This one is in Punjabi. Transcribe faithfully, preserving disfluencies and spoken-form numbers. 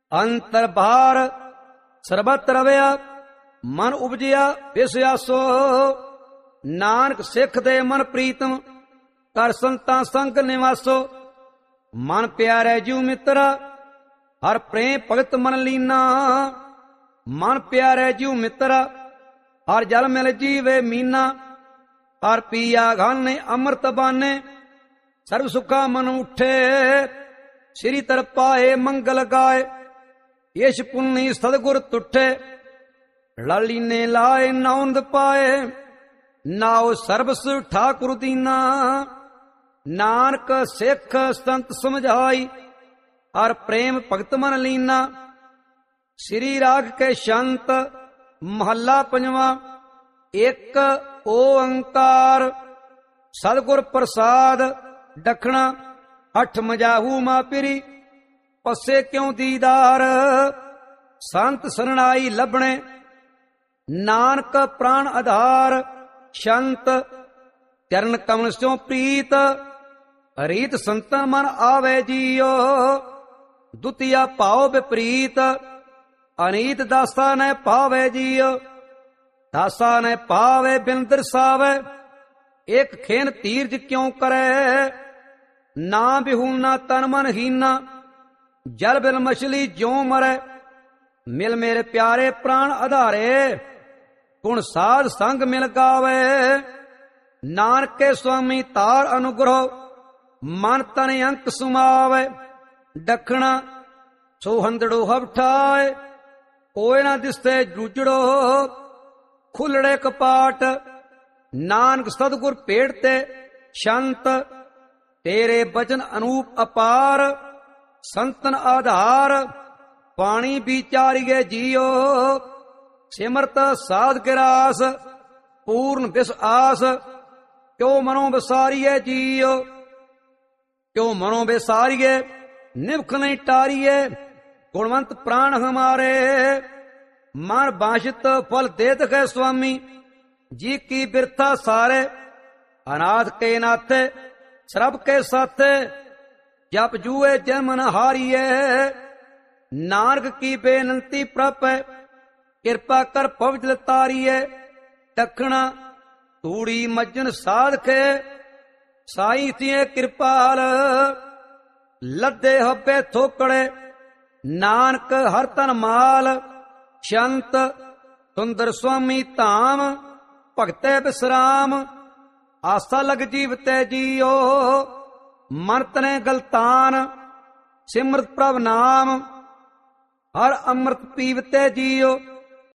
ਅੰਤਰ ਬਾਹਰ ਸਰਬਤ ਰਵਿਆ, ਮਨ ਉਪਜਿਆ ਵਿਸਿਆਸੋ। ਨਾਨਕ ਸਿੱਖ ਦੇ ਮਨ ਪ੍ਰੀਤਮ, ਕਰ ਸੰਤਾਂ ਸੰਗ ਨਿਵਾਸੋ। ਮਨ ਪਿਆਰੇ ਜਿਉ ਮਿੱਤਰਾ, ਹਰ ਪ੍ਰੇਮ ਭਗਤ ਮਨ ਲੀਨਾ। ਮਨ ਪਿਆਰੇ ਜਿਉ ਮਿੱਤਰਾ, ਹਰ ਜਲ ਮਿਲ ਜੀਵੇ ਮੀਨਾ। ਹਰ ਪੀਆ ਗਾਨੇ ਅੰਮ੍ਰਿਤ ਬਾਨੇ, ਸਰਬ ਸੁਖਾ ਮਨ ਉਠੇ। ਸ੍ਰੀ ਤਰ ਪਾਏ ਮੰਗਲ ਗਾਏ, ਯਸ਼ ਪੁੰਨੀ ਸਤਿਗੁਰ ਤੁਠੇ। ਲਾਲੀ ਨੇ ਲਾਏ ਨੌਂਦ ਪਾਏ, ਨਾਉ ਸਰਬਸ ਠਾਕੁਰ ਦੀਨਾ। ਨਾਨਕ ਸਿੱਖ ਸੰਤ ਸਮਝਾਈ, ਹਰ ਪ੍ਰੇਮ ਭਗਤ ਮਨ ਲੀਨਾ। ਸ੍ਰੀ ਰਾਗ ਕੇ ਸ਼ੰਤ ਮਹੱਲਾ ਪੰਜਵਾਂ। ਇੱਕ ਓੰਕਾਰ ਸਤਿਗੁਰ ਪ੍ਰਸਾਦ, ਦਖਣਾ ਅਠ ਮਜਾਹੂ ਮਾਪਿਰੀ। ਪਸੇ ਕਿਉ ਦੀਦਾਰ, ਸੰਤ ਸਰਣਾਈ ਲੱਭਣੇ। ਨਾਨਕ ਪ੍ਰਾਣ ਆਧਾਰ, ਸ਼ੰਤ ਚਰਨ ਕਮਲ ਸਿਉ ਪ੍ਰੀਤ। ਰੀਤ ਸੰਤਨ ਮਨ ਆਵੇ ਜੀਓ, ਦੁਤੀਆ ਭਾਉ ਵਿਪਰੀਤ। ਅਨੀਤ ਦਾਸਾ ਨੇ ਪਾਵੇ ਜੀਓ, ਦਾਸਾ ਨੇ ਪਾਵੇ ਬਿਨ ਦਰਸਾਵੇ। ਇੱਕ ਖੇਨ ਤੀਰਜ ਕਿਉ ਕਰੇ, ਨਾ ਬਿਹੂਨਾ ਤਨ ਮਨ ਹੀਨਾ। ਜਲ ਬਿਲ ਮਛਲੀ ਜਿਉ ਮਰੇ, ਮਿਲ ਮੇਰੇ ਪਿਆਰੇ ਪ੍ਰਾਣ ਆਧਾਰੇ। ਗੁਣ ਸਾਧ ਸੰਗ ਮਿਲ ਗਾਵੇ, ਨਾਨਕੇ ਸੁਆਮੀ ਤਾਰ ਅਨੁਗ੍ਰਹ। ਮਨ ਤਨ ਅੰਕ ਸੁਮਾਵੇ, ਦਖਣਾ ਸੋ ਹੰਦੜੋ ਹਵਠਾਏ। ਕੋਇ ਨਾ ਦਿਸਤੇ ਜੂਜੜੋ, ਖੁੱਲੜੇ ਕਪਾਟ। ਨਾਨਕ ਸਤਿਗੁਰ ਭੇਟ ਤੇ ਸ਼ੰਤ, ਤੇਰੇ ਬਚਨ ਅਨੂਪ ਅਪਾਰ। ਸੰਤਨ ਆਧਾਰ, ਪਾਣੀ ਵਿਚਾਰੀਏ ਜੀਓ। ਸਿਮਰਤ ਸਾਧ ਕੇ ਰਾਸ, ਪੂਰਨ ਵਿਸ ਆਸ। ਕਿਉ ਮਨੋਂ ਵਿਸਾਰੀਏ ਜੀਓ, ਕਿਉ ਮਨੋਂ ਵਿਸਾਰੀਏ। ਨਿਵਖ ਨਹੀਂ ਟਾਰੀਏ, ਗੁਣਵੰਤ ਪ੍ਰਾਣ ਹਮਾਰੇ। ਮਨ ਬਾਸ਼ਿਤ ਫਲ ਦੇਤ ਹੈ ਸੁਆਮੀ, ਜੀ ਕੀ ਬਿਰਥਾ ਸਾਰੇ। ਅਨਾਥ ਕੇ ਨਾਥੇ, ਸਰਬ ਕੇ ਸਾਥੇ। ਜਪ ਜੂਏ ਜਮ ਨ ਹਾਰੀਏ, ਨਾਨਕ ਕੀ ਬੇਨੰਤੀ ਪ੍ਰਪੈ। ਕਿਰਪਾ ਕਰ ਪਵਿੱਤਰ ਤਾਰੀਏ, ਦਖਣਾ ਤੂੜੀ ਮੱਜਨ ਸਾਧਕੇ। ਸਾਈ ਤੀਏ ਕਿਰਪਾਲ, ਲੱਦੇ ਹੱਬੇ ਥੋਕੜੇ। ਨਾਨਕ ਹਰ ਤਨ ਮਾਲ, ਸ਼ੰਤ ਸੁੰਦਰ ਸੁਆਮੀ ਧਾਮ। ਭਗਤੇ ਬਿਸਰਾਮ, ਆਸਾ ਲਗ ਜੀਵਤੇ ਜੀਓ। ਮਨ ਤਨੇ ਗਲਤਾਨ, ਸਿਮਰਤ ਪ੍ਰਭ ਨਾਮ। ਹਰ ਅੰਮ੍ਰਿਤ ਪੀਵਤੇ ਜੀਓ।